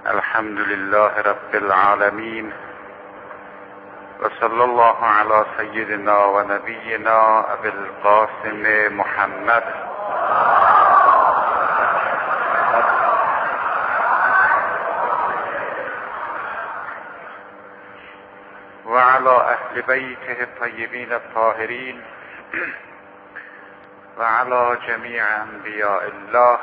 الحمد لله رب العالمين وصلى الله على سيدنا ونبينا ابي القاسم محمد وعلى اهل بيته الطيبين الطاهرين وعلى جميع انبياء الله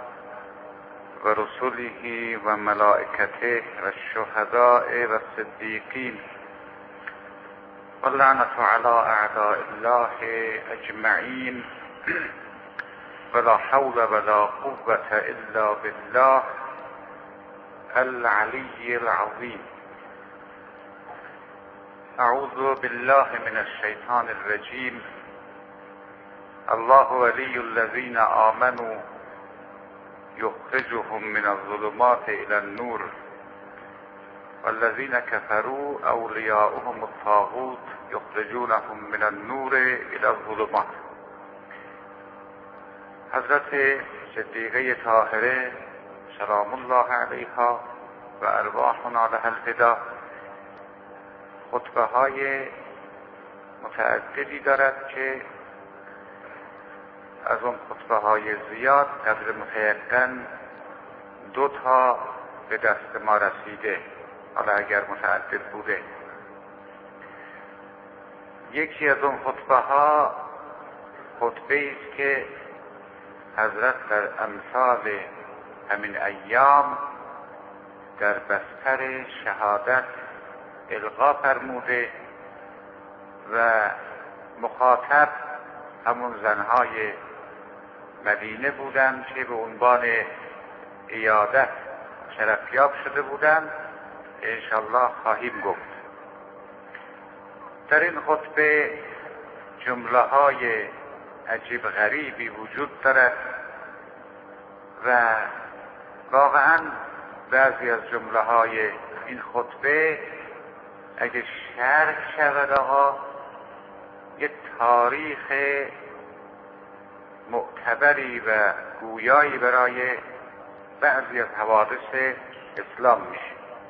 ورسله وملائكته والشهداء والصديقين واللعنة على أعداء الله أجمعين ولا حول ولا قوة إلا بالله العلي العظيم. أعوذ بالله من الشيطان الرجيم. الله ولي الذين آمنوا يخرجهم من الظلمات إلى النور والذين كفروا أولياؤهم الطاغوت يخرجونهم من النور إلى الظلمات. حضرت صدیقه طاهره سلام الله علیها و ارواحنا لها الفدا خطبه های متعددی دارد که از اون خطبه های زیاد قدر متیقن 2 تا به دست ما رسیده، حالا اگر متعدد بوده. یکی از اون خطبه ها خطبه است که حضرت در امثال همین ایام در بستر شهادت القا فرموده و مخاطب همون زنهای مدینه بودند که به عنوان عیادت شرفیاب شده بودند. انشالله خواهیم گفت. در این خطبه جمله های عجیب غریبی وجود دارد و واقعا بعضی از جمله های این خطبه اگه شرح شود آقا یه تاریخ معتبری و گویایی برای بعضی از حوادث اسلام میشه.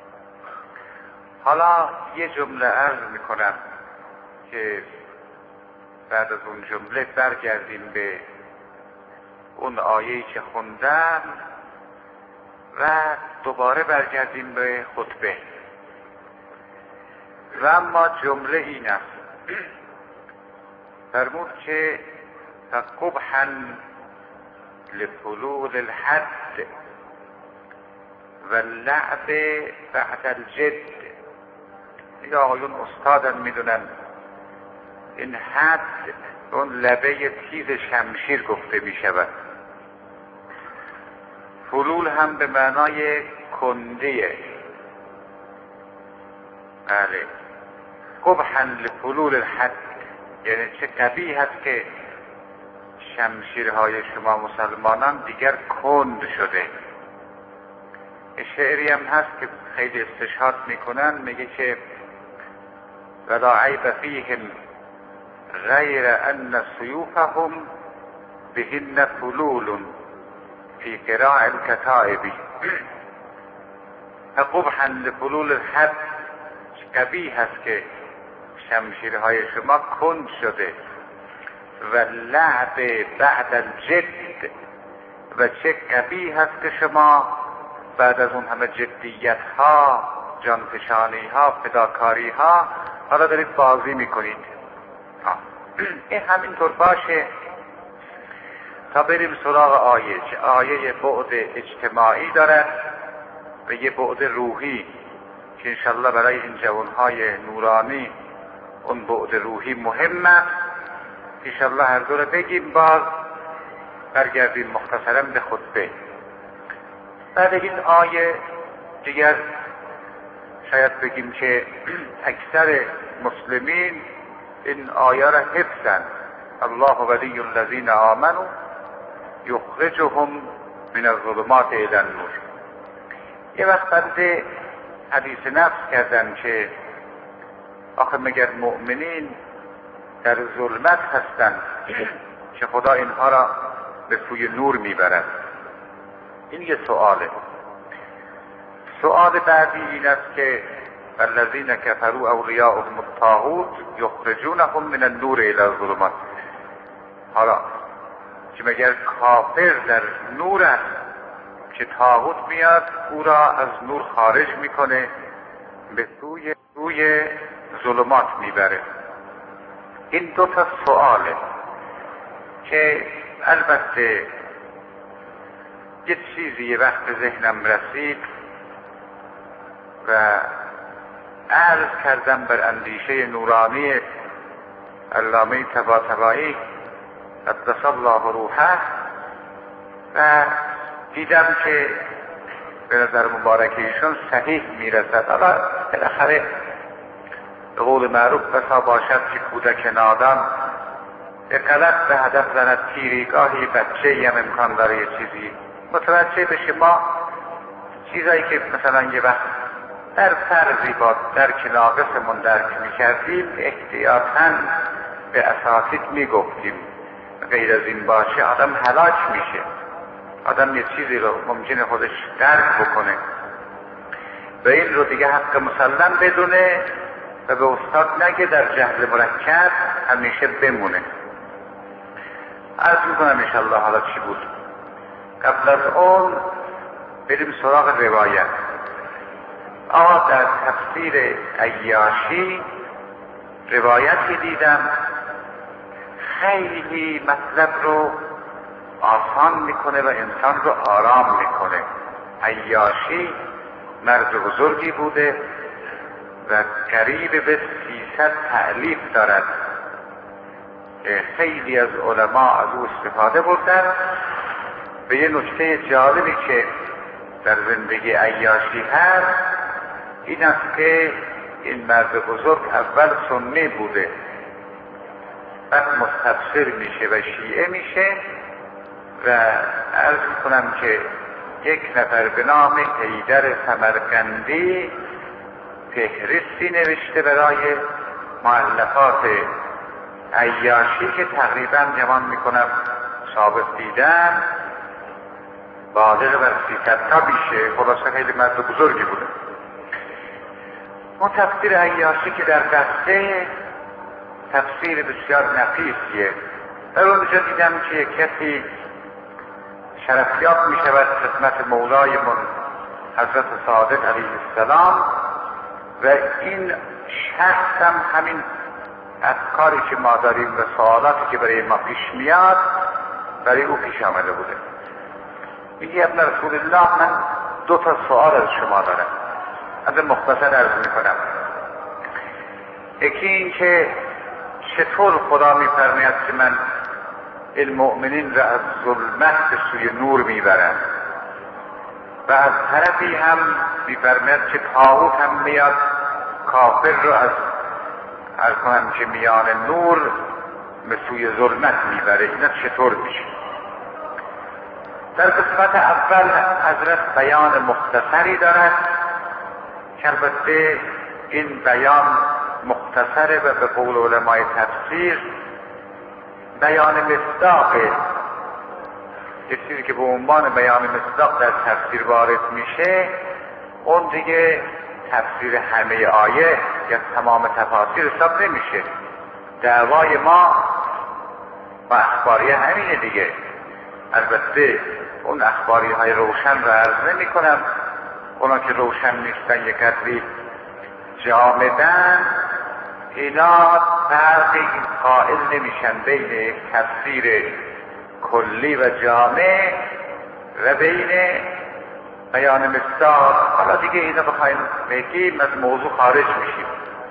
حالا یه جمله عرض میکنم که بعد از اون جمله برگردیم به اون آیه‌ای که خوندم و دوباره برگردیم به خطبه. و اما جمله این است، فرمود که فقبحا لفلول الحد و اللعب بعد الجد. این آقایون استادن میدونن این حد اون لبه تیز شمشیر گفته میشود. فلول هم به معنای کندیه. بله، قبحا لفلول الحد یعنی چه قبیح است که شمشیرهای شما مسلمانان دیگر کند شده. شعری هم هست که خیلی استشهاد میکنن، میگه که ولا عیب فیهم غیر ان سیوفهم بهن فلول فی قراع الکتائب. قبحا لفلول الحد، قبیح است که شمشیرهای شما کند شده. و لعب بعد الجد، و چه قبیح است که شما بعد از اون همه جدیت ها، جانفشانی ها، فداکاری ها حالا دارید بازی میکنید. این همینطور باشه تا بریم سراغ آیه. که آیه بعد اجتماعی دارد و یه بعد روحی که انشالله برای این جوانهای نورانی اون بعد روحی مهم است. انشالله هر دو رو بگیم، باز برگردیم مختصرا به خطبه. بعد این آیه دیگر شاید بگیم که اکثر مسلمین این آیه را حفظن. الله ولی الذین آمنوا یخرجهم من الظلمات الی النور. یه وقت بنده حدیث نفس کردن که آخه مگر مؤمنین در ظلمت هستند که خدا اینها را به سوی نور میبرد؟ این یه سؤاله. سؤال بعدی این است که الذین کفروا اولیاءهم الطاغوت یخرجونهم من النور الی الظلمات. حالا که مگر کافر در نور است که طاغوت میاد او را از نور خارج میکنه به سوی ظلمات میبره. این دو تا سؤاله که البته یه چیزی یه وقت ذهنم رسید و عرض کردم بر اندیشه نورانی علامه طباطبایی قدس الله روحه و دیدم که به نظر مبارک ایشون صحیح میرسد. حالا بالاخره به قول معروف بسا باشد که کودک نادان به غلط به هدف زند تیری، گاهی بچه هم امکان داره یه چیزی متوجه بشه. ما چیزایی که مثلا یه وقت در فرضی با درک ناقصمون درک میکردیم احتیاطاً به اساتید میگفتیم، غیر از این باشه آدم هلاک میشه. آدم یه چیزی رو ممکنه خودش درک بکنه و این رو دیگه حق مسلم بدونه و به استاد نگه در جهل مرکب همیشه بمونه. عرض میکنم انشالله حالا چی بود. قبل از اون بریم سراغ روایت. در تفسیر عیاشی روایتی دیدم خیلی مطلب رو آسان میکنه و انسان رو آرام میکنه. عیاشی مرد بزرگی بوده و قریب به 300 تألیف دارد. خیلی از علما از او استفاده بردن. به یه نکته جالبی که در زندگی عیاشی هست این است که این مرد بزرگ اول سنی بوده، بعد مستبصر میشه و شیعه میشه و عرض میکنم که یک نفر به نام حیدر سمرقندی فهرستی نوشته برای مؤلفات عیاشی که تقریبا گمان میکنم ثابت دیدن بالغ بر 300 تا میشه. خلاصه خیلی مرد بزرگی بوده. اون تفسیر عیاشی که در دسته تفسیر بسیار نفیسیه. در اونجا دیدم که یک کسی شرفیاب می شود خدمت مولایمون حضرت صادق علیه السلام و این شخص هم همین افکاری که ما داریم و سوالاتی که برای ما پیش میاد برای او پیش آمده بوده. میگه ابن رسول الله من 2 تا سوال از شما دارم، از مختصر عرض میکنم. یکی این که چطور خدا میفرماید که من المؤمنین را از ظلمت به سوی نور میبرم و از طرفی هم میفرماید که طاغوت هم میاد کافر رو از عرض کنم که میان نور به سوی ظلمت میبره. اینا چطور میشه؟ در قسمت اول حضرت بیان مختصری دارد که البته این بیان مختصره و به قول علمای تفسیر بیان مصداقه. یه چیزی که به عنوان بیان مصداق در تفسیر وارد میشه اون دیگه تفسیر همه آیه یا تمام تفاسیر حساب نمیشه. دعوای ما و اخباریه همینه دیگه. البته اون اخباری های روشن رو عرض نمی کنم، اونا که روشن نیستن یک قدری جامدن، اینا فرقی قائل نمیشن بین یک تفسیر کلی و جامع و بین بیان مصداق. حالا دیگه اینا بخوایم بگیم از موضوع خارج میشیم.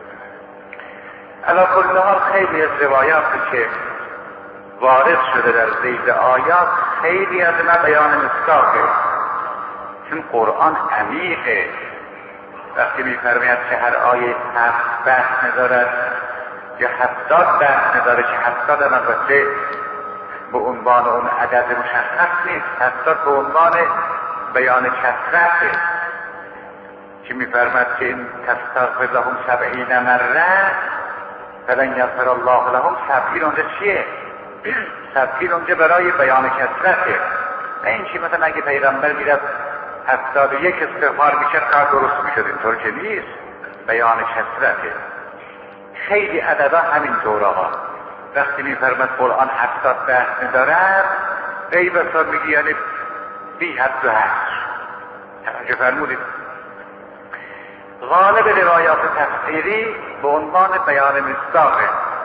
علی کل حال خیلی از روایاتی که وارد شده در ذیل آیات خیلی از ما بیان مصداقه، چون قرآن عمیقه. وقتی میفرماید که هر آیه 7 بحث ندارد یا 70 بحث نداره، که 70 هم البته به عنوان اون عدد مشخص نیست، 70 به عنوان بیان کثرته که میفرماید که این تستغفر لهم 70 مره فلن یغفر الله لهم. 70 اونجا چیه؟ 70 اونجا برای بیان کثرته، نه این که مثلا اگه پیغمبر میرفت 71 استغفار میکرد کار درست میشد. اینطور که نیست، بیان کثرته. خیلی عددا همین دوره ها وقتی میفرمد قرآن 70 بحث میدارد غیب اصلا میگی یعنی بی حد و حصر. توجه فرمودید؟ غالب روایات تفسیری به عنوان بیان مصداقه.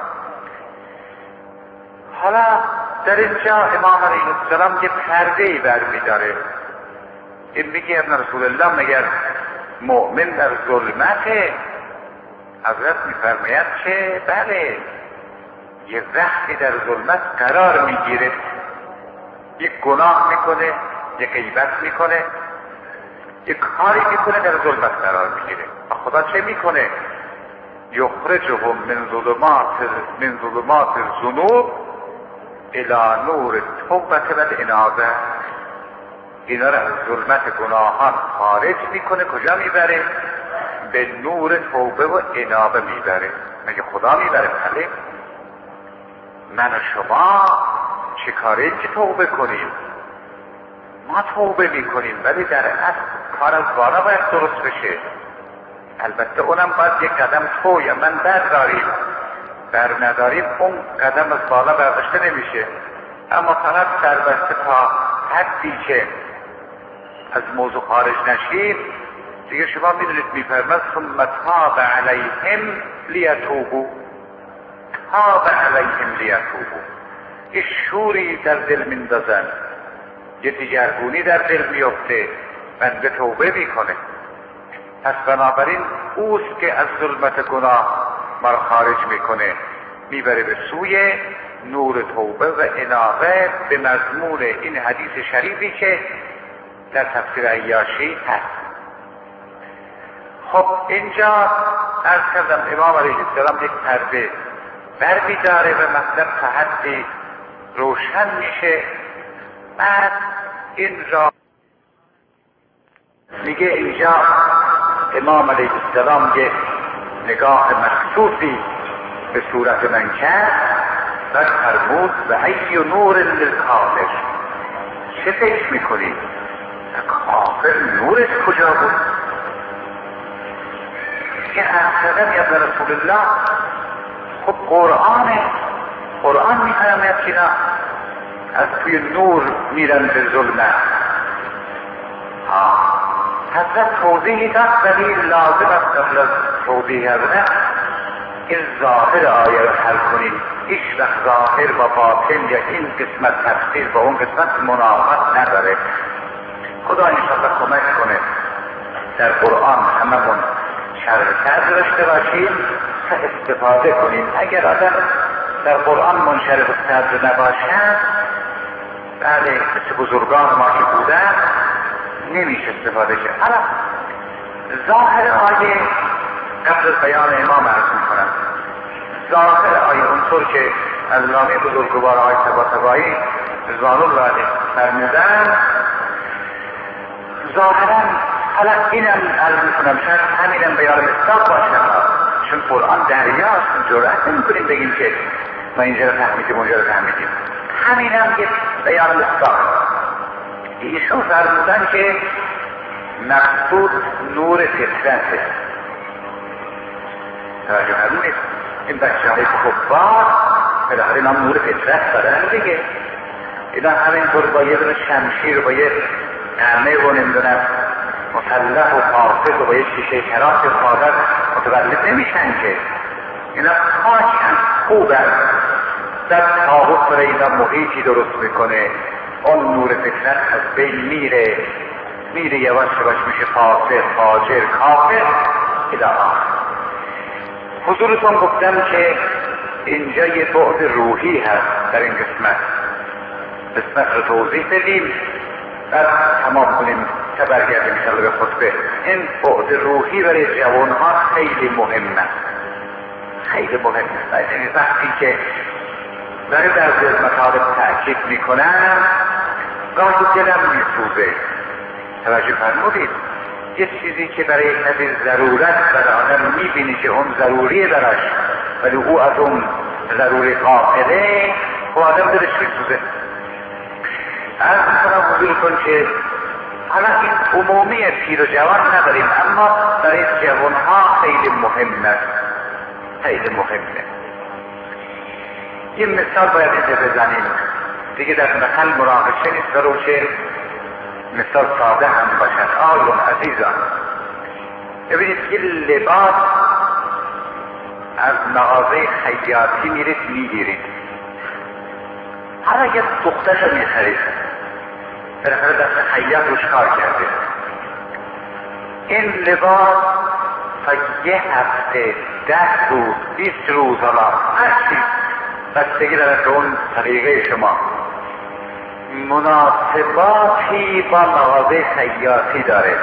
حالا در اینجا امام علیه السلام یه پرده‌ای برمی‌داره. این میگه ابن رسول الله مگر مؤمن در ظلمته؟ حضرت میفرماید که بله، یه وقتی در ظلمت قرار میگیره، یک گناه میکنه، یک غیبت میکنه، یک کاری میکنه، در ظلمت قرار میگیره. و خدا چه میکنه؟ یخرجهم من ظلمات الذنوب الی نور توبه و الانابه. اینا رو از ظلمت گناهان خارج میکنه، کجا میبره؟ به نور توبه و انابه میبره. مگه خدا میبره؟ بله. من و شما چه کاری که توبه کنیم؟ ما توبه میکنیم، ولی در اصل کار از بالا باید درست بشه. البته اونم باید یک قدم توی من برداریم، بر نداریم اون قدم از بالا برداشته نمیشه. اما فقط سربسته تا حدی که از موضوع خارج نشید دیگه. شما میدونید میفرماد ثم تاب علیهم لیتوبوا، تاب علیهم لیتوبوا. یه شوری در دل میندازن، یه دیگرگونی در دل میفته، بنده توبه میکنه. پس بنابراین اوست که از ظلمت گناه ما رو خارج میکنه، میبره به سوی نور توبه و انابه، به مضمون این حدیث شریفی که در تفسیر عیاشی هست. خب اینجا عرض کردم امام علیه السلام یک پرده برمی‌داره و مطلب تا حدی روشن میشه. بعد این را میگه اینجا امام علیه السلام یه نگاه مخصوصی به صورت من کرد و فرمود و ای نور للکافر. چه فکر میکنید؟ کافر نورش کجا بود؟ که اصلا یا رسول الله خب قرآن میفرماید که از توی نور میرن به ظلمت. حضرت توضیحی داد، ولی لازم است قبل از توضیح حضرت این ظاهر آیه رو حل کنید. هیچ وقت ظاهر و باطن یا این قسمت تفسیر با اون قسمت منافات نداره. خدا انشاءالله کمک کنه در قرآن هممون شرح داشته باشیم تا استفاده کنیم. اگر آدم در قرآن منشرح صدر نباشد، بله مثل بزرگان ما که بودن نمیشه استفاده شد. حالا ظاهر آیه قبل از بیان امام عرض میکنم. ظاهر آیه اونطور که علامه بزرگوار آیه طباطبایی رضوان الله علیه فرمودن، ظاهرا حالا اینم عرض میکنم شاید همینم بیان مصداق باشه، چون قرآن دریاست، جرأت نمیکنیم بگیم که ما اینجا رو فهمیدیم اونجا رو فهمیدیم. همینم یه بیان مصداق. ایشون فرمودن که مقصود نور فطرته. توجه فرمودید؟ این بچه های کفار بالاخره نام نور فطرت دارن دیگه. اینا همینطور با یه دونه شمشیر و با یه قمه و نمیدونم مسلح و قاصد و با یه شیشه شراب سادر متولد نمیشن که. اینا خاکن، خوبن. در تاغوت برای اینا محیطی درست میکنه. اون نور فطرت از بین میره یواش یواش میشه فاسق، فاجر، کافر الی آخر. حضورتون گفتم که اینجا یه بعد روحی هست در این قسمت رو توضیح بدیم بعد تمام کنیم تا برگردیم انشاءالله به خطبه. این بعد روحی برای جوانها خیلی مهمه، خیلی مهمه. وقتی که برای بعضی از مطالب تأکید میکنم گاهی دلم میسوزه. توجه فرمودید؟ یه چیزی که برای کسی ضرورت برای آدم میبینی که اون ضروریه براش ولی او از اون ضروری قائله، و آدم دلش میسوزه. عرض میکنم حضورتون که حالا این عمومی پیر و جوان نداریم، اما برای جوانها خیلی مهمه، خیلی مهمه. یه مثال باید اینجا بزنیم دیگه، در مثل مناقشه نیست، برو چه مثال ساده هم باشد. آیون عزیزان، ببینید یه لباس از مغازه خیاطی میرید میگیرید، حالا یه دخترش رو میخرید، بالاخره دست خیاط روش کار کرده. این لباس تا یه هفته 10 روز 20 روز حالا هرچی بستگی دارد به اون طریقه شما مناسباتی با مغازه خیاطی داره،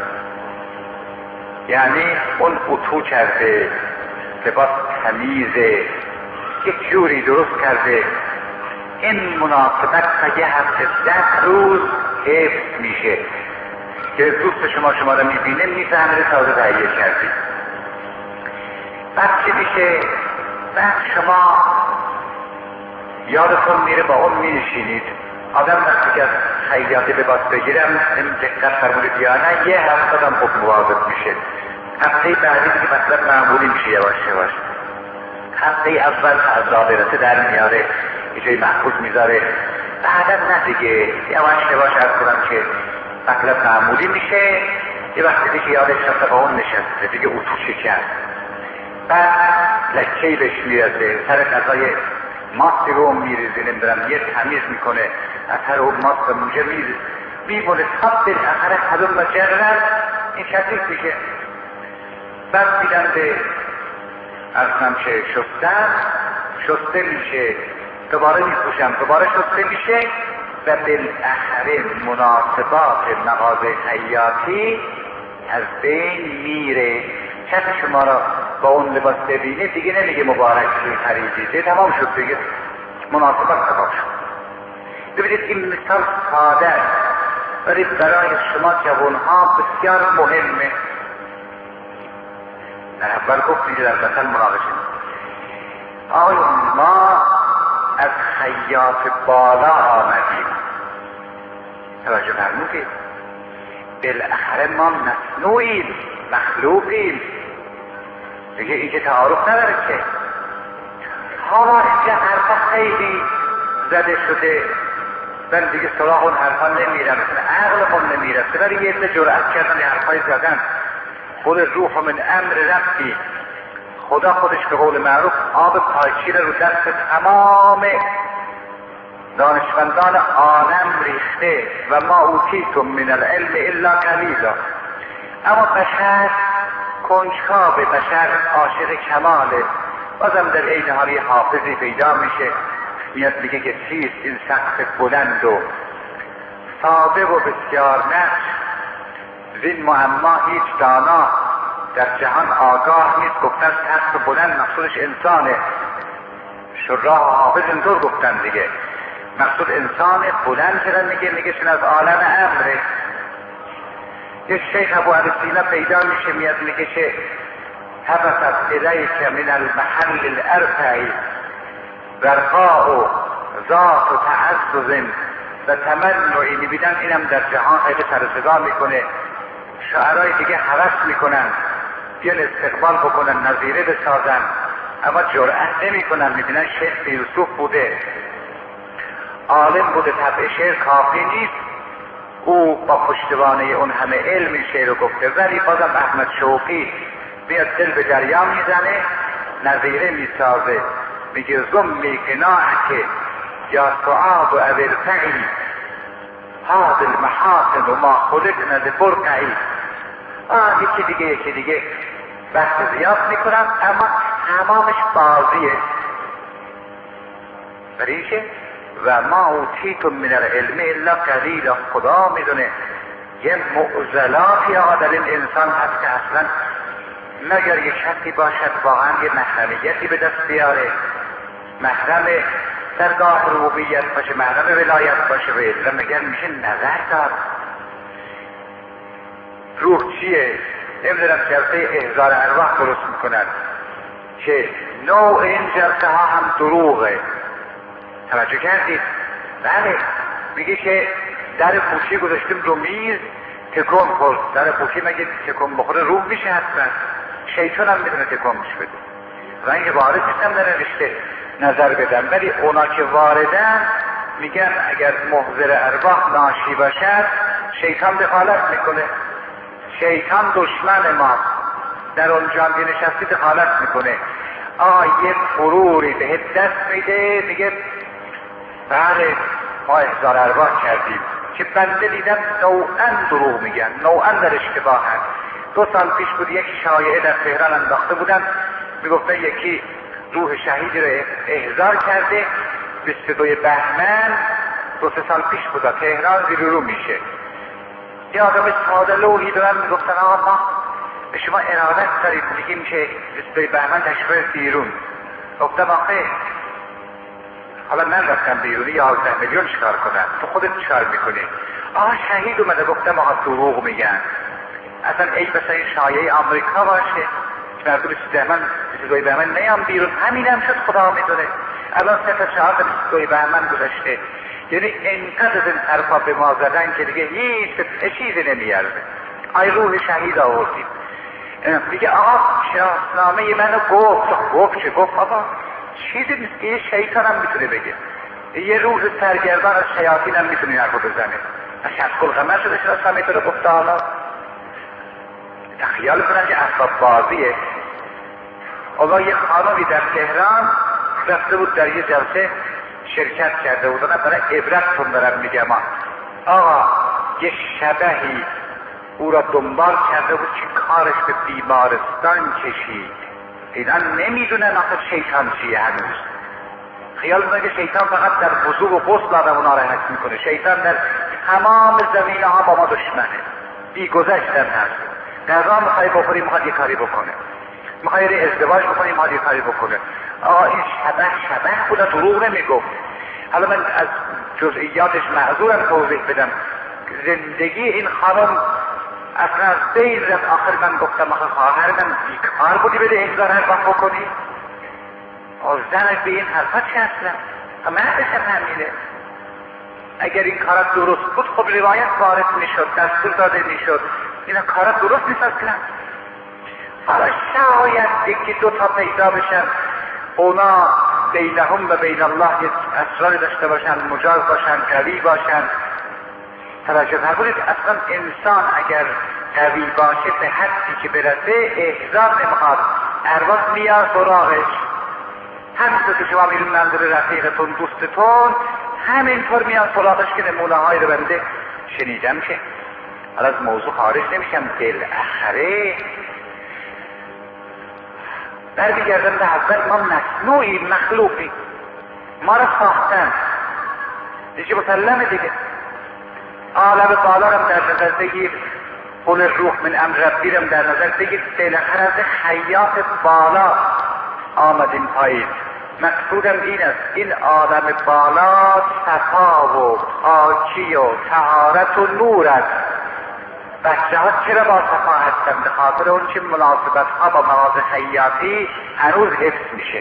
یعنی اون اتو کرده، لباس تمیزه، یک جوری درست کرده، این مناسبت تا یه هفته 10 روز حفظ میشه که دوست شما رو میبینه میفهمه تازه تهیه کردی. بعد چی میشه؟ بعد شما یادتون میره با اون مینشینید، آدم وقتی که از خیاطی لباس بگیرم این دقت فرمودید یا نه، یه هفته هم خوب مواظب میشه. هفته بعدی که مطلب معمولی میشه یواش یواش. هفته اول از رابطه در میاره، یه جای محفوظ میذاره، بعدا نه دیگه یواش یواش عرض کنم که مطلب معمولی میشه. یه وقتی دیگه یادش رفته با اون نشسته دیگه اتو شکن، بعد لکهی بهش میرسه، سر غذای ماستی رو میریزه، نمیدونم یه تمیز میکنه، اثر اون ماست موجه میمونه تا بالاخره حلوم مجرد این کثیف میشه. بعد میدن به ارزم که شسته میشه، دوباره میپوشم، دوباره شسته میشه و بالاخره مناسبات مغازه خیاطی از بین میره. کسی شما را با اون لباس ببینه دیگه نمیگه مبارک خریدیده، تمام شد دیگه، مناسبت تمام شد. ببینید این مثال ساده ولی برای شما جوانها بسیار مهمه. در اول گفتید در مثل مناقشه آیا ما از خیاط بالا آمدیم، توجه فرمودید، بالاخره ما مصنوعیم، مخلوقیم دیگه، این که تعارف نداره که. حالا اینجا حرفا خیلی زده شده، من دیگه سراغ اون حرفا نمیرم، عقلمون نمیرسه، ولی یه عده جرأت کردن یه حرفای زدن. خود روح من امر ربی، خدا خودش به قول معروف آب پاکیره رو دست تمام دانشمندان عالم ریخته و ما اوتیتم من العلم الا قلیلا. اما بشر کنجکاوه، بشر عاشق کماله، بازم در عین حال یه حافظی پیدا میشه میاد میگه که چیست این سقف بلند و ساده و بسیار نقش، زین معما هیچ دانا در جهان آگاه نیست. گفتن سقف بلند مقصودش انسانه، شراح و حافظ اینطور گفتن دیگه، مقصود انسان بلند کردن، میگه چون از عالم امره. یه شیخ ابو علی سینا پیدا میشه میاد میگه که حبست الیک من المحل الارفعی ورقاء و ذات و تعزز و تمنعی. میبینن اینم در جهان خیلی سر صدا میکنه، شعرهای دیگه هوس میکنن بیان استقبال بکنن، نظیره بسازن، اما جرأت نمیکنن. میبینن شیخ یوسف بوده، عالم بوده، طبع شعر کافی نیست، او با پشتوانه اون همه علم شعر رو گفته، ولی بازم احمد شوقی بیاد دل به دریا میزنه، نظیره میسازه، میگه زمی قناعک یا سعاد و ابرفعی هاد المحاسن و ما خلقنا لبرقعی. یکی دیگه بحث زیاد میکنم، اما تمامش بازیه. برای چه؟ و ما اوتیتم من العلم الا قلیلا. خدا میدونه یه معضلاتی آقا در این انسان هست که اصلا مگر یک شخصی باشد واقعا یه محرمیتی به دست بیاره، محرم درگاه ربوبیت باشه، محرم ولایت باشه، و الا مگر میشه نظر داد. روح چیه؟ نمیدونم جلسه احضار ارواح درست میکنن که نوع این جلسه ها هم دروغه. توجه کردید؟ بله، میگه که در پوشی گذاشتیم رو میز، تکون خورد در قوطی، مگه تکون بخوره روح میشه؟ حتما شیطان هم میتونه تکونش بده. و اینکه وارد نیستم در رشته نظر بدم، ولی اونا که واردن میگن اگر محضر ارواح ناشی باشد شیطان دخالت میکنه. شیطان دشمن ما در اونجا که نشستی دخالت میکنه. یه فروری به دست میده، میگه بله ما احضار ارواح کردیم، که بنده دیدم نوعا دروغ میگن، نوعا در اشتباه هست. 2 سال پیش بود یکی شایعه در تهران انداخته بودن، میگفتن یکی روح شهیدی رو احضار کرده 22 بهمن 2-3 سال پیش بود، تهران زیر رو میشه. یه آدم ساده لوحی دارن میگفتن ما به شما ارادت دارید، میگیم که 22 بهمن تشریف بیرون. گفتم آخه حالا من رفتم بیرونی 11 میلیون چکار کنم، تو خودت چکار میکنی؟ شهید اومده. گفتم دروغ میگن. اصلا ای بسا این شایعه آمریکا باشه که مردم 22 بهمن نیام بیرون، همینم شد خدا میدونه. الان 3-4 22 بهمن گذشته، یعنی اینقدر از این حرفا به ما زدن که دیگه هیچ چیزی نمیارزه. روح شهید آوردیم. میگه شناسنامه منو گفت چه گفت؟ چیزی نیست که یه شیطان هم میتونه بگه، یه روح سرگردان از شیاطین هم میتونه حرفو بزنه. شمس القمر شده شناسنامه تو رو گفته. حالا خیال کنن که اسباب بازیه. یه خانمی در تهران رفته بود در یه جلسه شرکت کرده بود، برای عبرتتون دارم میگم. یه شبحی او را دنبال کرده بود که کارش به بیمارستان کشید. اینا نمیدونن آخه شیطان چیه. هنوز خیال کنن که شیطان فقط در وضو و غسل آدم اونا راحت میکنه. شیطان در تمام زمینه ها با ما دشمنه، بی گذشتن هست. غذا میخوای بخوری میخواد یه کاری بکنه، میخوای ازدواج بکنی میخواد یه کاری بکنه. این شبه خدا دروغ نمیگفت. حالا من از جزئیاتش معذورم توضیح بدم. زندگی این خانم اصلا از بین رفت. آخر من گفتم خواهر من بیکار بودی بده احضار ارواح بکنی؟ زنش به این حرفا چه اصلا؟ مردش هم همینه. اگر این کارات درست بود خب روایت وارد میشد، دستور داده میشد. اینا کارات درست نیست اصلا. حالا شاید یکی 2 تا پیدا بشن اونا بینهم و بین الله یک اسرار داشته باشن، مجاز باشن، قوی باشن. توجه فرمودید، اصلا انسان اگر قوی باشه به حدی که برسه احضار نمیخواد، ارواح میاد سراغش. همینطور که شما میرون منظر رفیقتون دوستتون همینطور میاد سراغش. که نمونه های رو بنده شنیدم که حالا از موضوع خارج نمیشم، بالاخره برمیگردن به اول ما مصنوعی مخلوقی، ما رو ساختن دیگه، مسلمه دیگه. عالم بالا رو در نظر بگیر، قول روح من امر ربی رو در نظر بگیر. بالاخره از خیاط بالا آمدیم پایین. مقصودم این است این عالم بالا صفا و پاکی و طهارت و نور است. بچه ها چرا با صفا هستن؟ به خاطر اون که مناسبت ها با مغازه خیاطی هنوز حفظ میشه.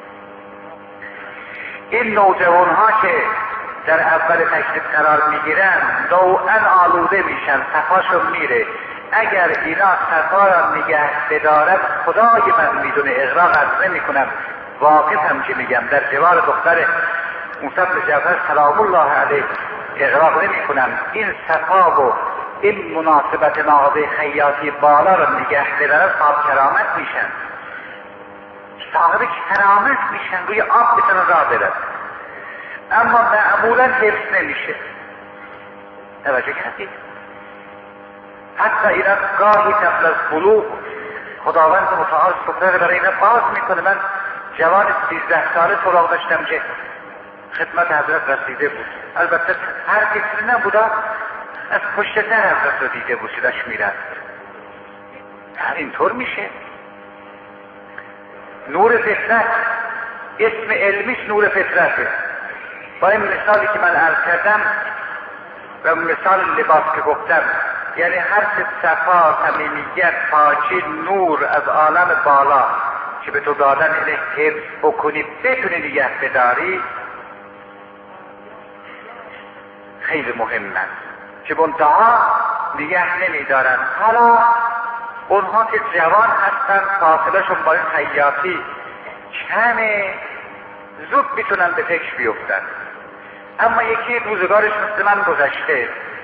این نوجوان ها که در اول تشریف قرار میگیرن نوعا آلوده میشن، صفاشون میره. اگر اینا صفا را نگه بدارد خدای من میدونه، اغراق از نمی کنم، واقف هم که میگم در جوار دختر موسی بن جعفر سلام الله علیه اغراق نمی کنم. این صفا و این مناسبت مغازه خیاطی بالا را نگه بدارد صاحب کرامت میشن، صاحب کرامت میشن، روی آب میتونن راه برد. اما معمولا حفظ نمیشه. توجه کردید؟ حتی اینا گاهی قبل از بلوغ خداوند متعال سفره برای اینا باز میکنه. من جوان 13 ساله طلاق داشتم که خدمت حضرت رسیده بود. البته هر کسی نبودا، از پشت در حضرت رو دیده بود که داشت میرفت. اینطور میشه. نور فطرت، اسم علمیش نور فطرته. با این مثالی که من عرض کردم و مثال لباس که گفتم، یعنی هر صفا، صمیمیت، پاکی، نور از عالم بالا که به تو دادن اینه حفظ بکنی، بتونی نگه بداری، خیلی مهم است. که منتها نگه نمیدارن. حالا اونها که جوان هستن فاصلهشون با این خیاطی کمه، زود میتونن به فکر بیفتن. اما یکی روزگارش مثل من گذشته،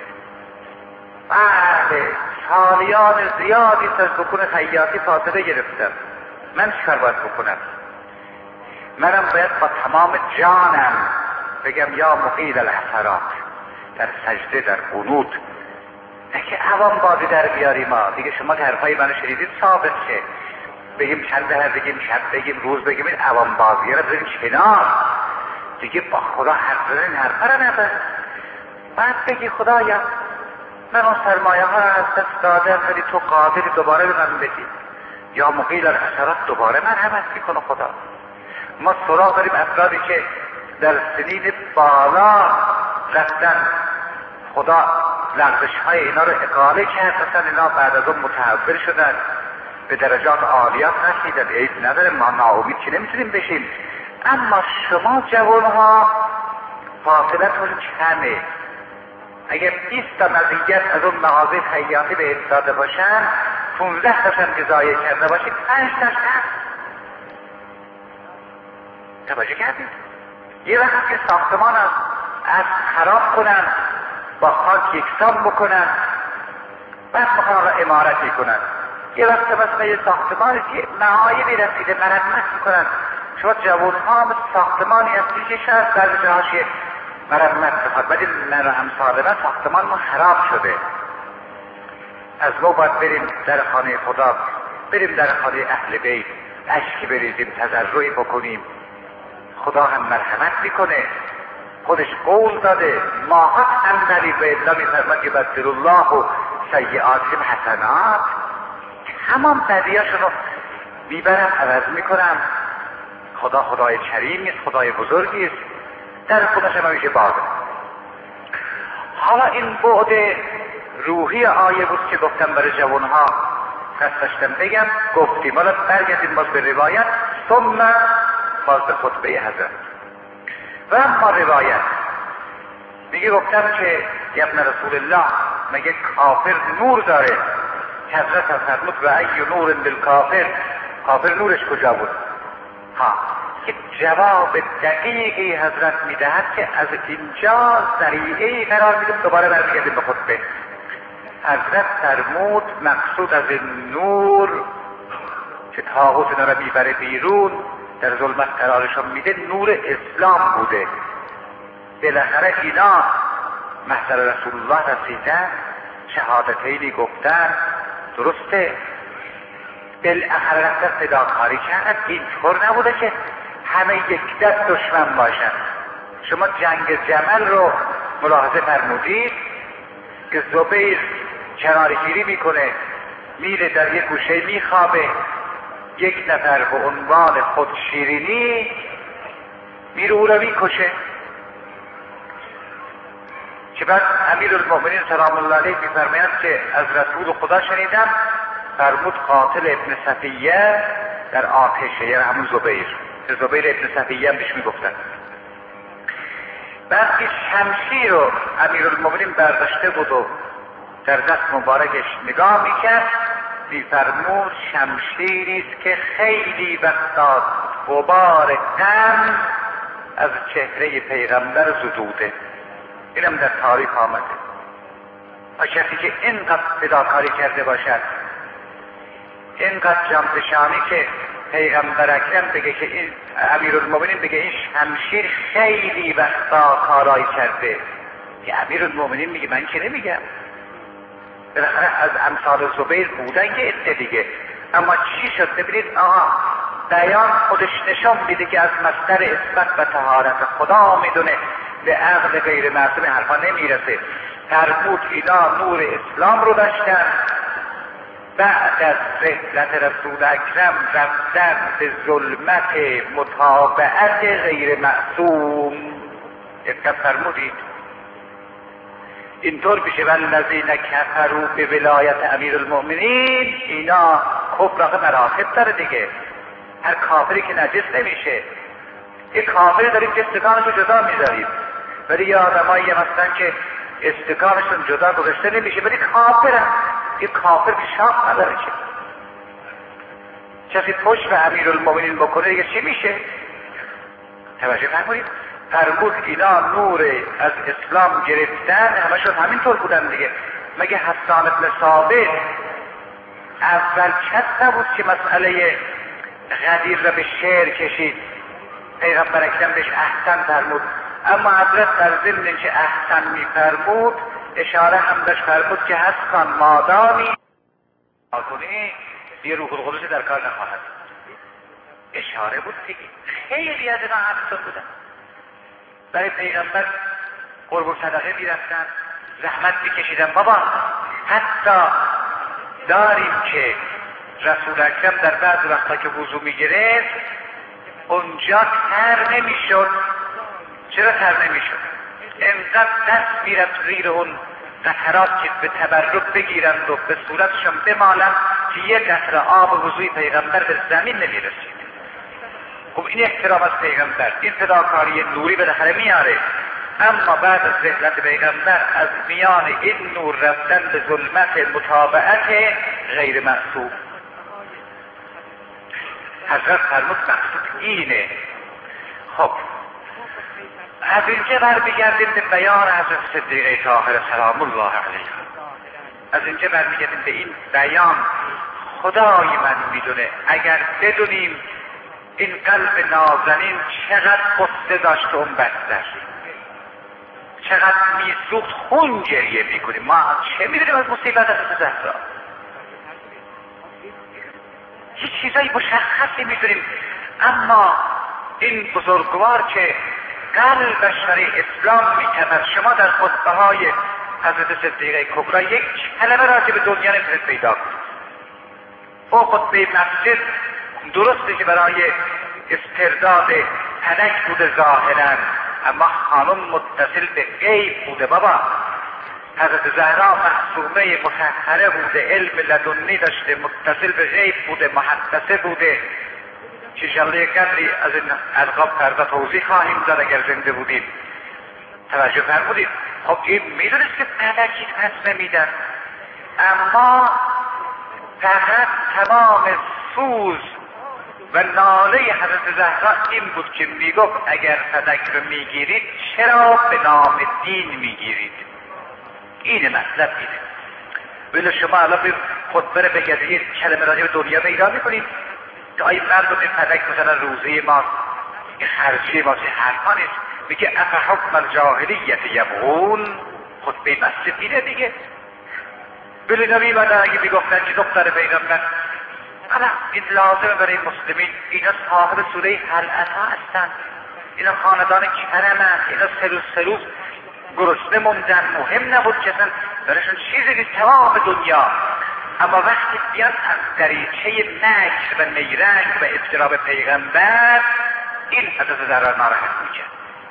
بله سالیان زیادی از بکن خیاطی فاصله گرفتم، من چیکار باید بکنم؟ منم باید با تمام جانم بگم یا مقیل الحسرات، در سجده در قنوت، نه که عوام بازی در بیاری. ما دیگه شما حرفای منو شنیدید ثابت شه، بگیم چند دهر بگیم شب بگیم روز بگیم، این عوام بازی رو بذاریم کنار دیگه. با خدا حرف زدن این حرفا رو نزن. بعد بگی خدایا من اون سرمایه ها رو از دست دادم، ولی تو قادری دوباره به من بدی. یا مقیل الحسرات، دوباره مرحمت میکنه خدا. ما سراغ داریم افرادی که در سنین بالا رفتن، خدا لغزش های اینا رو اقاله کرد، مثلا اینا بعد از اون متحول شدن، به درجات عالیات رسیدن. عیب نداره، ما ناامید که نمیتونیم بشیم. اما شما جوانها فاصلتون کمه. اگر 20 تا مزیت از اون مغازه خیاطی به داده باشن، 15 تاشن که ضایع کرده باشید، 5 تاش توجه کردید؟ یه وقت که ساختمان از خراب کنن، با خاک یکسان بکنن، بعد مخواهن عمارتی کنن. یه وقت مثلا یه ساختمانی که معایبی رسیده مرمت میکنن. شما جوانها مثل ساختمانی از پیشش هست، بعد جاهاش مرمت بخواد، ولی من و امثال من ساختمان ما خراب شده. از ما باید بریم در خانه خدا، بریم در خانه اهل بیت، اشکی بریزیم، تضرعی بکنیم. خدا هم مرحمت میکنه، خودش قول داده ماهات انظری به الا میفرمد که بدل الله و سیئاتهم حسنات، همان بدیاشون رو میبرم عوض میکنم. خدا خدای کریمی است، خدای بزرگی است، در خودش هم همیشه بازه. حالا این بعد روحی آیه بود که گفتم برای جوانها قصد داشتم بگم. گفتیم حالا برگردیم باز به روایت، ثم باز به خطبه حضرت. و اما روایت میگه گفتم که ابن رسول الله مگه کافر نور داره؟ حضرت هم فرمود و ای نور بالکافر، کافر نورش کجا بود؟ که جواب دقیقی حضرت میدهد که از اینجا ذریعه‌ای قرار میدیم. دوباره برمیگردیم به خطبه. حضرت فرمود مقصود از این نور که طاغوت اینا رو میبره بیرون، در ظلمت قرارشون میده، نور اسلام بوده. بالاخره اینا محضر رسول الله رسیدن، شهادتینی گفتن، درسته، بالاخره رفتن فداکاری کردن. اینطور نبوده که همه یک دست دشمن باشن. شما جنگ جمل رو ملاحظه فرمودید که زبیر کنارگیری میکنه، میره در یک گوشه میخوابه، یک نفر به عنوان خود شیرینی میره او رو میکشه. که بعد امیرالمؤمنین سلام الله علیه میفرمایند که از رسول خدا شنیدم فرمود قاتل ابن صفیه در آتشه، یعنی همون زبیر ابن صفیه هم بهش میگفتن. بعد که شمشیر رو امیرالمؤمنین برداشته بود و در دست مبارکش نگاه میکرد، میفرمود شمشیریست که خیلی وقتا غبار غم از چهره پیغمبر زدوده. اینم در تاریخ آمده. و کسی که اینقدر فداکاری کرده باشد، اینقدر جانفشانی که پیغمبر اکرم بگه که این امیرالمؤمنین بگه این شمشیر خیلی وقتا کارایی کرده، که امیرالمؤمنین میگه من که نمیگم. بالاخره از امثال زبیر بودن که عده دیگه. اما چی شد؟ ببینید آها بیان خودش نشان میده که از مصدر اثبات و طهارت خدا میدونه، به عقل غیر معصوم حرفا نمیرسه. فرمود اینا نور اسلام رو داشتن، بعد از رحلت رسول اکرم رفتن به ظلمت متابعت غیر معصوم. دقت فرمودید؟ اینطور میشه والذین کفروا به ولایت امیرالمؤمنین، اینا کفر آخه مراتب داره دیگه. هر کافری که نجس نمیشه. یک کافری داریم جستکانشو جدا میذاریم، ولی یه آدمایی هم هستن که استکانشون جدا گذاشته نمیشه، ولی کافرن. یه کافر که شاخ نداره که کسی پشت به امیرالمومنین بکنه دیگه چی میشه؟ توجه فرمایید. فرمود اینا نور از اسلام گرفتن، همشون همینطور بودن دیگه. مگه حسان بن ثابت اول کس نبود که مسئله غدیر را به شعر کشید؟ پیغمبر اکرم بهش احسن فرمود، اما حضرت در ضمن که احسن میفرمود اشاره هم داشت فرمود که حسن مادامی کنی یه روح القدس در کار نخواهد. اشاره بود دیگه. خیلی از اینا همینطور بودن. برای پیغمبر قرب صدقه میرفتن، زحمت میکشیدن. بابا حتی داریم که رسول اکرم در بعض وقتا که وضو میگرفت اونجا تر نمیشد. چرا تر نمیشد؟ انقدر دست میرفت زیر اون قطرات که به تبرک بگیرند و به صورتشون بمالند که یک قطره آب وضوی پیغمبر به زمین نمیرسید. خب این احترام از پیغمبر، این فداکاری نوری بالاخره میاره. اما بعد از رحلت پیغمبر از میان این نور رفتن به ظلمت متابعت غیر معصوم. حضرت فرمود مقصود اینه. خب از اینجا برمیگردیم به بیان حضرت صدیقه طاهره سلام الله علیه. از اینجا برمیگردیم به این بیان. خدای من میدونه اگر بدونیم این قلب نازنین چقدر قصه داشت اون بستر، چقدر میسوخت، خون گریه میکنیم. ما چه میدونیم از مصیبت حضرت زهرا؟ هیچ چیزایی مشخصی میدونیم. اما این بزرگوار که قلبش برای اسلام میتپد، شما در خطبه های حضرت صدیقه کبری یک کلمه راجع به دنیا نمیتونید پیدا کنید. او خطبه مسجد درسته که برای استرداد تنک بوده ظاهرا، اما خانم متصل به غیب بوده. بابا حضرت زهرا معصومه مطهره بوده، علم لدنی داشته، متصل به غیب بوده، محدثه بوده. که انشاءالله قدری از این القاب فردا توضیح خواهیم داد اگر زنده بودید. توجه فرمودید. خب این میدونست که پدکی پس نمیدن، اما فقط تمام سوز و ناله حضرت زهرا این بود که میگفت اگر فدک رو میگیرید چرا به نام دین میگیرید؟ این مطلب اینه. ولی شما الان به خطبه رو بگید یه کلمه راجع به دنیا پیدا میکنید که آیه مردم این فدک مثلا روزه ما، این خرجی ما، چه حرفا نیست. میگه افحکم الجاهلیت یبغون. خطبه مسجد اینه دیگه. ولی نمیمدن اگه میگفتن که دختر پیغمبر. حالا این لازمه برای مسلمین. اینا صاحب سوره هل اتی هستن، اینا خاندان کرمن، اینا سه روز گرسنه موندن، مهم نبود که اصلا برایشون چیزی نیست تمام دنیا. اما وقتی بیان از دریچه مکر و نیرنگ و اضطراب پیغمبر، این حضرت زهرا ناراحت میکرد.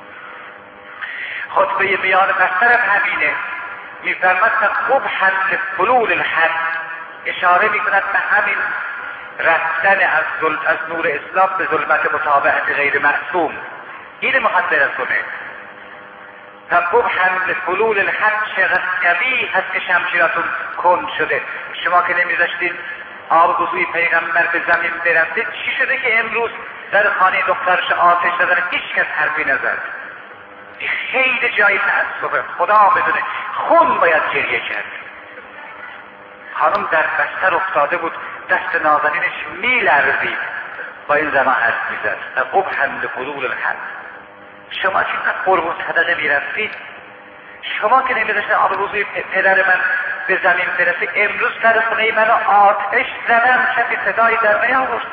خطبه بیان بستر همینه. میفرمد خوب حد فلول الحد، اشاره میکند به همین رفتن از نور اسلام به ظلمت متابعت غیر معصوم. این مقدر کنه. خوب حمل فلول الحد چقدر قوی هست که شمشیراتون کند شده. شما که نمیذاشتین آب وضوی پیغمبر به زمین برسه، چی شده که امروز در خانه دخترش آتش زدن هیچ کس حرفی نزد؟ خیلی جای تأسفه. خدا بدونه خون باید گریه کرد. خانم در بستر افتاده بود، دست نازنینش میلرزید، با این زمان حرف میزد. خوب حمل فلول الحد. شما چقدر قرب و صدقه میرفتید؟ شما که نمیذاشتن آب وضوی پدر من به زمین برسه، امروز در خونه منو آتش زدن، کسی صدایی در نیاورد.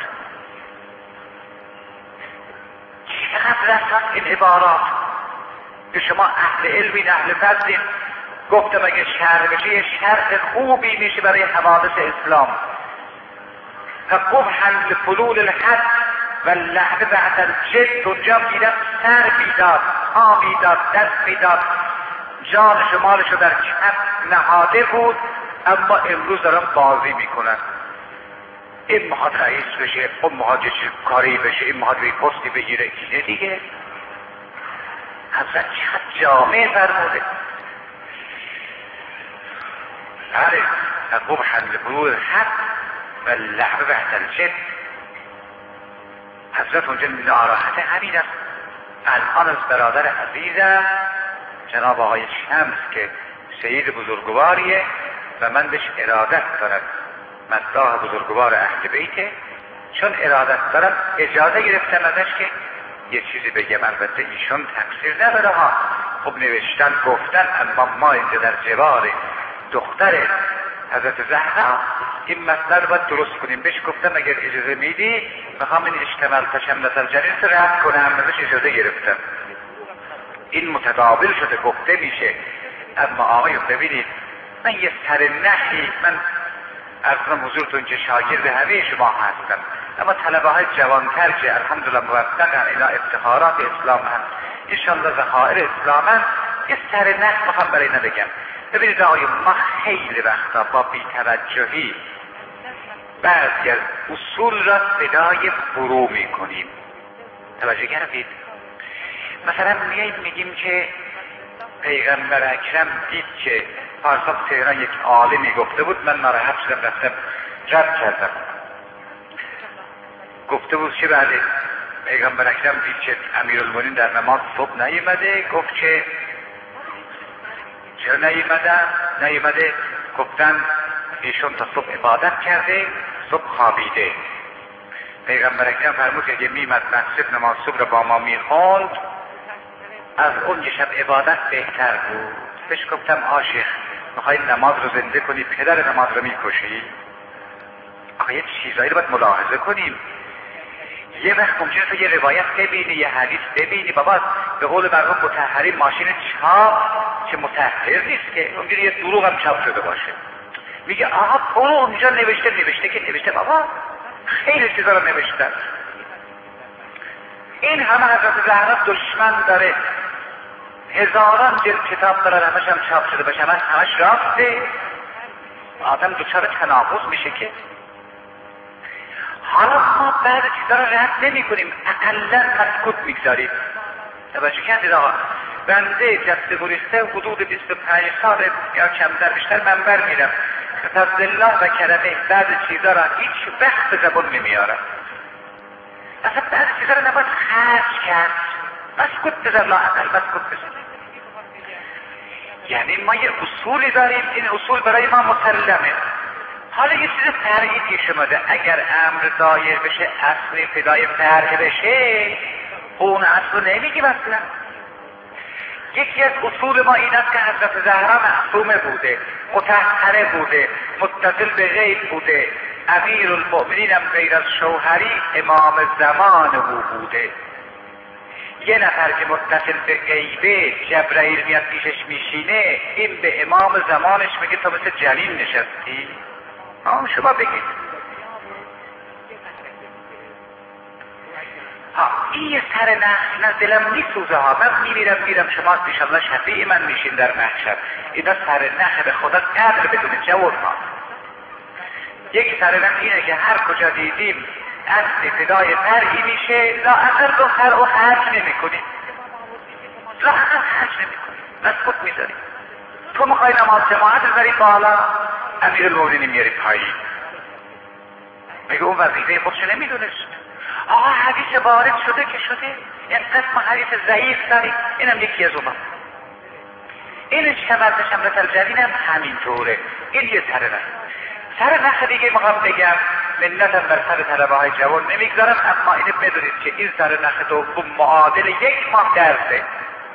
چقدر رسد این عبارات که شما اهل علمین، اهل فضلین. گفتم اگه شرح بشه یه شرح خوبی میشه برای حوادث اسلام. فقوم حمل فلول الحد و لحظه بعد الجد، اونجا میرفت سر میداد، پا میداد، دست میداد، جان شمالشو در کف نهاده بود. اما امروز دارن بازی میکنن. این میخواد رئیس بشه، اون میخواد کاری بشه، این میخواد روی پستی بگیره. اینه دیگه. حضرت چقدر جامعه فرموده. بله قبح البروع الحق و لعب بعد الجد. حضرت اونجا ناراحت همین است. الان از برادر عزیزم جناب آقای شمس که سید بزرگواریه و من بهش ارادت دارم، مداح بزرگوار اهل بیته، چون ارادت دارم اجازه گرفتم ازش که یه چیزی بگم. البته ایشون تقصیر نداره ها، خب نوشتن گفتن، اما ما اینجا در جوار دختر حضرت زهرا این مسئله رو باید درست کنیم. بهش گفتم اگر اجازه میدی میخوام این اشتمال تشملت الجنین رو رد کنم، ازش اجازه گرفتم. این متقابل شده گفته میشه. اما آقایون ببینید، من یه سر نحی، من ارزم حضورتون که شاگرد همه شما هستم، اما طلبه های جوانتر که الحمدلله موفقن، اینا افتخارات اسلام هم، انشالله ذخایر اسلام هم، یه سر نحی میخوام برای اینا بگم. ببینید آقایون، ما خیلی وقتا با بی‌توجهی بعضی از اصول را صدای فرو میکنیم. توجه کردید؟ مثلا میگیم که پیغمبر اکرم دید که پارسال تهران یک عالمی گفته بود، من ناراحت شدم رفتم رد کردم. گفته بود که بله پیغمبر اکرم دید که امیرالمومنین در نماز صبح نیامده. گفت که چرا نیامده؟ گفتن ایشون تا صبح عبادت کرده، صبح خوابیده. پیغمبر اکرم فرمود که اگه میمد مسجد نماز صبح رو با ما میخوند از اون یه شب عبادت بهتر بود. بهش گفتم عاشق میخوایی نماز رو زنده کنی، پدر نماز رو میکشی؟ آخه یه چیزایی رو باید ملاحظه کنیم. یه وقت ممکنه تو یه روایت ببینی، یه حدیث ببینی، بابا به قول مرحوم مطهری ماشین چاپ که مطهر نیست که، اونجوری یه دروغ هم چاپ شده باشه. میگه آها برو اونجا نوشته که نوشته، بابا خیلی چیزا رو نوشتن. این همه حضرت زهرا دشمن داره، هزاران جلد کتاب داره، همش هم چاپ شده باشه، همش راسته. آدم دچار تناقض میشه که. حالا ما بعضی چیزا رو رد نمی کنیم، اقلا مسکوت میگذاریم. توجه کردید آقا، بنده جسته گریخته حدود 25 سال یا کمتر بیشتر منبر میرم، فضل الله و کرمه بعضی چیزا را هیچ وقت به زبان نمیارم. اصلا بعضی چیزا رو نباید خرج کرد، مسکوت بذار، لااقل مسکوت بذار. یعنی ما یه اصولی داریم، این اصول برای ما مسلمه. حالا یه چیز فرعی پیش اومده، اگر امر دایر بشه اصلی فدای فرع بشه، اون اصل نمیگیم اصلا. یکی از اصول ما این است که حضرت زهرا معصومه بوده، مطهره بوده، متصل به غیب بوده، امیرالمؤمنین هم غیر از شوهری امام زمان او بوده. یه نفر که متصل به غیبه جبرائیل میاد پیشش میشینه، این به امام زمانش میگه تو مثل جلیل نشستی. شما بگید این یه سر نه دلم میسوزه ها، من میرم شما انشالله شفیع من میشین در محشر. اینا سر نه به خدا قدر بدونه جواب ما. یک سر نه اینه که هر کجا دیدیم اصل فدای فرعی میشه، لااقل دو فرع و خرج نمی کنیم، لااقل خرج نمی کنیم، مسکوت میذاریم. تو میخوای نماز جماعت بذاری بالا، امیرالمومنین میاری پایین. میگه اون وظیفه خودشو نمیدونست. آقا حدیث وارد شده که شده، این قسم حدیث ضعیف داری، اینم یکی از اونا. این شمرت الجنین هم همینطوره. این یه سر نخ دیگه میخوام بگم، منتم بر سر طلبه های جوان نمیگذارم، اما اینو بدونید که این سر نخ دوم معادل 1 ماه درسه.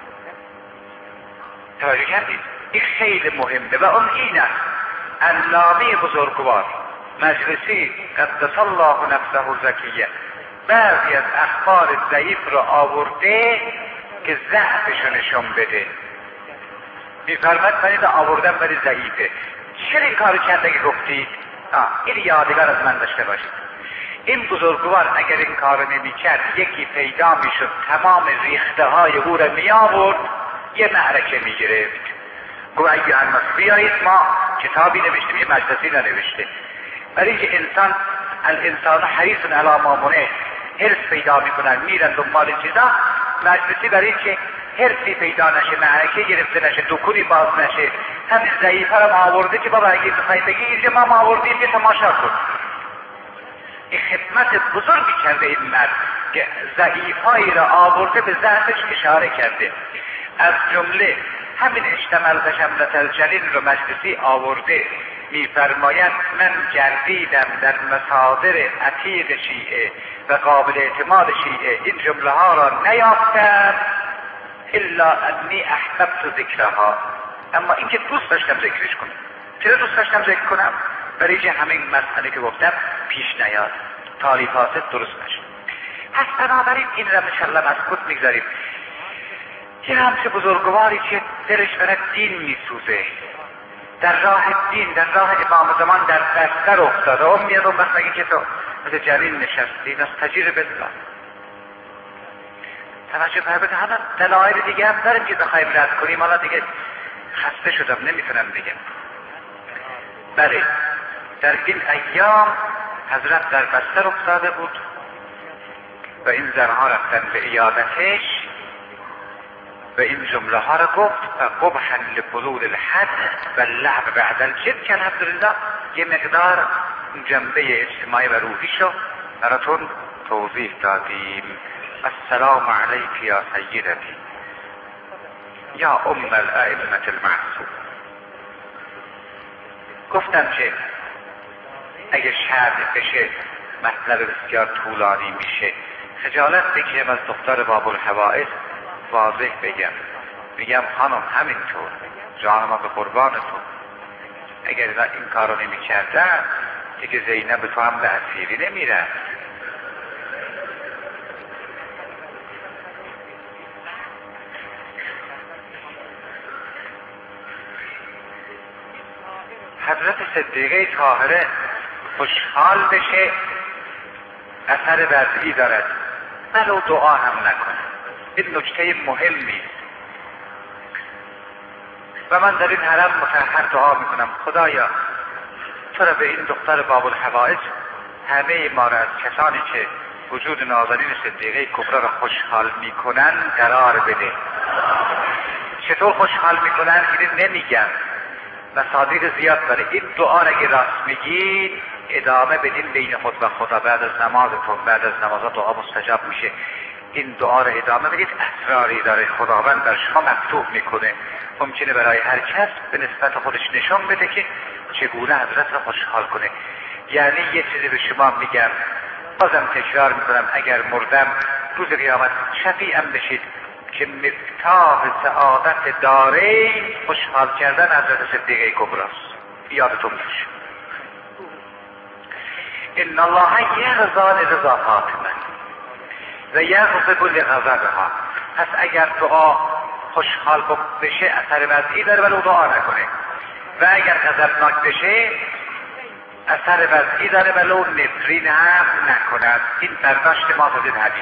توجه کردید؟ این خیلی مهمه و اون این است. علامه بزرگوار مجلسی قدس الله نفسه زکیه بعضی از اخبار ضعیف رو آورده که ضعفشو نشون بده. میفرمد من اینو آوردم ولی ضعیفه. چرا این کارو کرده که گفتید؟ این یادگار از من داشته باشید. این بزرگوار اگر این کارو نمیکرد یکی پیدا میشد تمام ریخته های او رو میآورد، یه معرکه میگرفت. گوه اگه الناس بیایید، ما کتابی نوشتیم، یه مجلسی ننوشته. برای که الانسان حریص علی ما منه، حرص پیدا میکنن میرن دنبال چیزا. مجلسی برای که حرفی پیدا نشه، معرکه گرفته نشه، دکونی باز نشه، همین ضعیفه رو آورده که بابا اگه بخوای بگی اینجا ما آوردیم یه تماشا کن. این خدمت بزرگی کرده این مرد که ضعیفایی را آورده، به ضعفش اشاره کرده. از جمله همین اشتمل شملة الجلیل رو مجلسی آورده، میفرماید من گردیدم در مصادر عتیق شیعه و قابل اعتماد شیعه این جمله ها را نیافتم الا انی احببت ذکرها، اما اینکه دوست داشتم ذکرش کنم. چرا دوست داشتم ذکر کنم؟ برای که همین مسئله که گفتم پیش نیاد، تالیفات درست نشه. پس بنابراین این را انشاءالله مسکوت میگذاریم. یه همچه بزرگواری که دلش برای دین میسوزه، در راه دین، در راه امام زمان در بستر افتاده، اون میاد اون وقت اگه که تو مثل جلیل نشستی نستجیر بالله. توجه فرمایید، حالا دلایل دیگه هم داریم که بخوایم رد کنیم، حالا دیگه خسته شدم نمیتونم بگم. بله، در این ایام حضرت در بستر افتاده بود و این زنها رفتن به عیادتش و این جمله ها را گفت و قبحا لبلوغ الحد و اللعب بعد الجد. که الحمدلله یه مقدار جنبه اجتماعی و روحی شو براتون توضیح دادیم. السلام علیک یا سیدتی یا ام الائمة المعصوم. گفتم که اگه شرح بشه مطلب بسیار طولانی میشه، خجالت بکشم از دختر باب الحوائج واضح بگم. میگم خانم همینطور، جان ما به قربان تو، اگر این کارو نمی کردن دیگه زینب تو هم به اسیری نمیره. حضرت صدیقه طاهره خوشحال بشه اثر وضعی دارد، ولو دعا هم نکنه. این نکته مهمی و من در این حرم مطهر دعا میکنم خدایا تو را به این دختر باب الحوائج همه ما را از کسانی که وجود نازنین صدیقه کبرا را خوشحال میکنن قرار بده. چطور خوشحال میکنن اینو نمیگم، مصادیق زیاد داره. این دعا را اگه راست میگید ادامه بدین بین خود و خدا، بعد از نمازتون، بعد از نمازات دعا مستجاب میشه. این دعا را ادامه بدید، اسراری داره خداوند در شما مفتوح میکنه. ممکنه برای هر کس به نسبت خودش نشان بده که چگونه حضرت را خوشحال کنه. یعنی یه چیزی به شما میگم، بازم تکرار میکنم، اگر مردم روز قیامت شفیعم بشید که مفتاح سعادت دارین خوشحال کردن حضرت صدیقه کبراست. یادتون باشه ان الله یرضی لرضا فاطمه و یغضب لغضبها. پس اگر دعا خوشحال بشه اثر وضعی داره ولو دعا نکنه، و اگر غضبناک بشه اثر وضعی داره ولو نفرین هم نکند. این برداشت ما از این حدیث.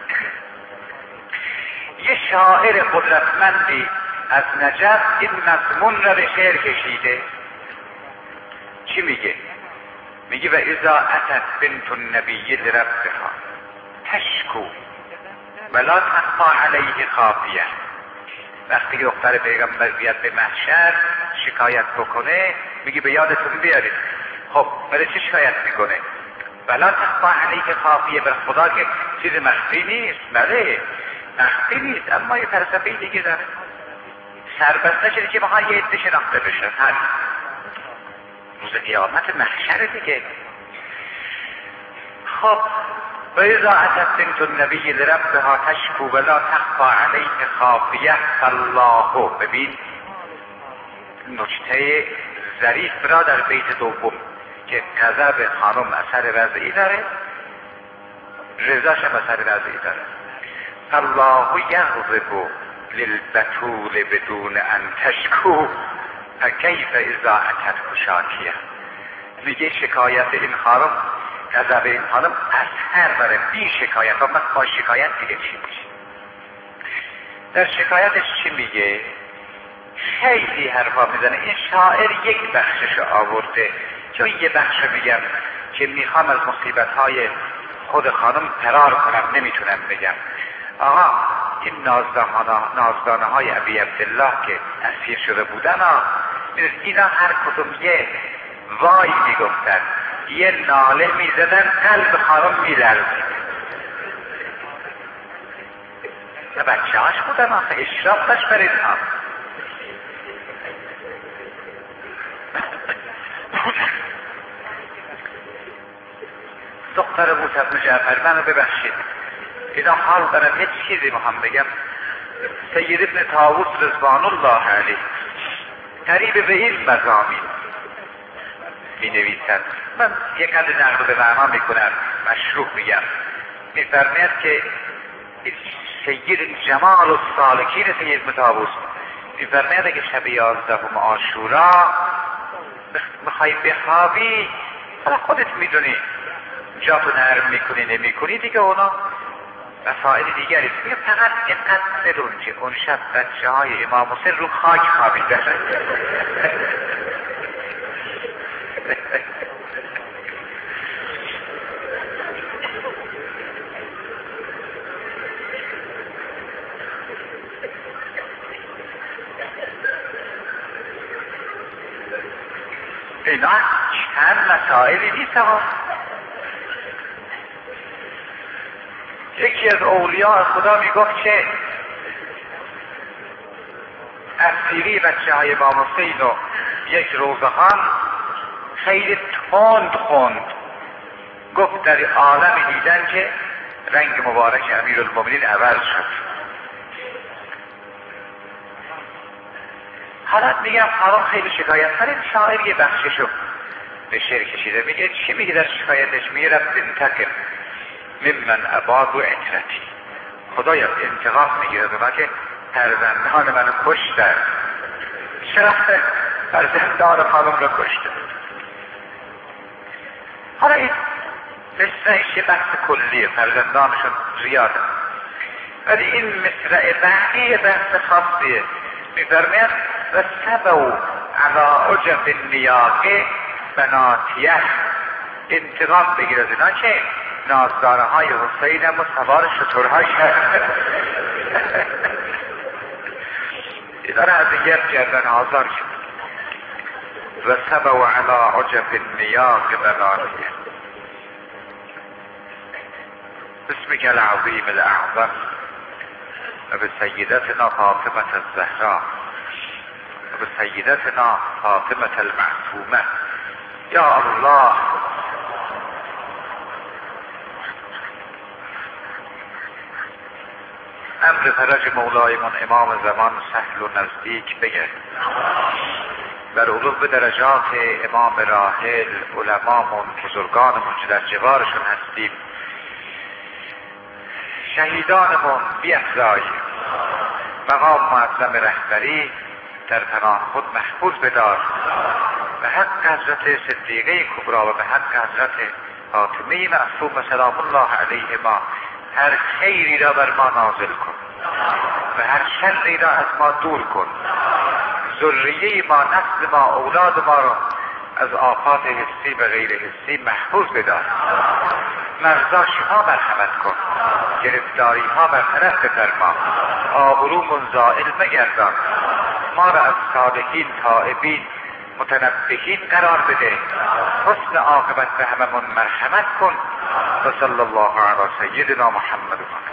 یه شاعر قدرتمندی از نجف این مضمون را به شعر کشیده. چی میگه؟ میگه و اذا اتت بنت النبی لربها تشکو ولا تخفى علیه خافیه. وقتی که دختر پیغمبر بیاد به محشر شکایت بکنه میگه به یادتون بیارید. خب برای چه شکایت میکنه؟ ولا تخفى علیه خافیه، بر خدا که چیز مخفی نیست. بله مخفی نیست، اما یه فلسفه دیگه داره. سربسته شده که بخواه یه عده شناخته بشه. روز قیامت محشر دیگه. خب و اذا اتت بنت النبی لربها تشکو ولا تخفى علیه خافیه فالله. ببین نکته ظریف را در بیت دوم که غضب خانم اثر وضعی داره، رضاش هم اثر وضعی داره. الله یغضب للبتول بدون ان تشکو فکیف اذا اتت شاکیه. میگه شکایت این خانم، غضب این خانم اثر داره بی شکایت. اما با شکایت دیگه چی میشه؟ در شکایتش چی میگه؟ خیلی حرفا میزنه. این شاعر یک بخشش آورده، چون یه بخش میگم که میخوام از مصیبت های خود خانم فرار کنم نمیتونم بگم. آقا این نازدانه های ابی عبدالله که اسیر شده بودن اینا هر کدوم یه وای میگفتن، یه ناله میزدن، قلب خانم میلرزید. بچه هاش بودن آخه، اشراف داشت بر اینها. دختر موسی بن جعفر، منو ببخشید اینا حال دارم، یه چیزی میخوام بگم. سید ابن طاووس رضوان الله علیه قریب به این مضامین می نویسد. من یک قدر نقل به معنا میکنم، مشروح میگم. میفرماید که سید جمال السالکین سید ابن طاووس میفرماید اگه شب 11 عاشورا میخوای بخوابی، حالا خودت میدونی جاتو نرم میکنی نمیکنی دیگه، اونا مسائل دیگری. میگه فقط دقت بدون که اون شب بچه های امام حسین رو خاک خوابیدن. اینا چند مسائلی نیست ها. یکی از اولیاء خدا میگفت که اسیری بچه های امام حسین و یک روزخان خیلی تند خوند. گفت در عالم دیدن که رنگ مبارک امیرالمومنین عوض شد. حالا میگم حالا خیلی شکایت کرد، شاعر یه بخششو به شعر کشیده. میگه چی میگه در شکایتش؟ میگه رب انتقم ممن اباد و عترتی، خدایا انتقام میگیره به من که فرزندان منو کشتن. چرا فرزندان خانم رو کشتن؟ حالا این مصرعش یه بحث کلیه، فرزندانشون زیاده، ولی این مصرع بعدی بحث خاصیه. میفرماید و سبو علی عجب نیاقه بناتیه، انتقام بگیر از اینا که نازدانه های حسین هم و سوار شترها کرد. اینا را از این گرد کردن آزار شد. و سبو علی عجب نیاقه بناتیه بسمک العظیم الاعظم و به سیدتنا فاطمة الزهرا و به سیدتنا فاطمة المعصومه. یا الله امر فرج مولایمون امام زمان سهل و نزدیک بگه، بر علو درجات امام راحل علمامون بزرگانمون که در جوارشون هستیم، شهیدانمون بیفزای، مقام معظم رهبری در پناه خود محفوظ بدار، به حق حضرت صدیقه کبرا و به حق حضرت فاطمه معصومه سلام الله علیهما هر خیری را بر ما نازل کن و هر شری را از ما دور کن. ذریه ما، نسل ما، اولاد ما را از آفات حسی و غیر حسی محفوظ بدار. مرزا شما مرحمت کن، گرفتاری ها برطرف بفرما، آبرومون زائل مگردان، ما را از صالحین تائبین متنبهین قرار بده، حسن عاقبت به هممون مرحمت کن. و صلی الله علی سیدنا محمد.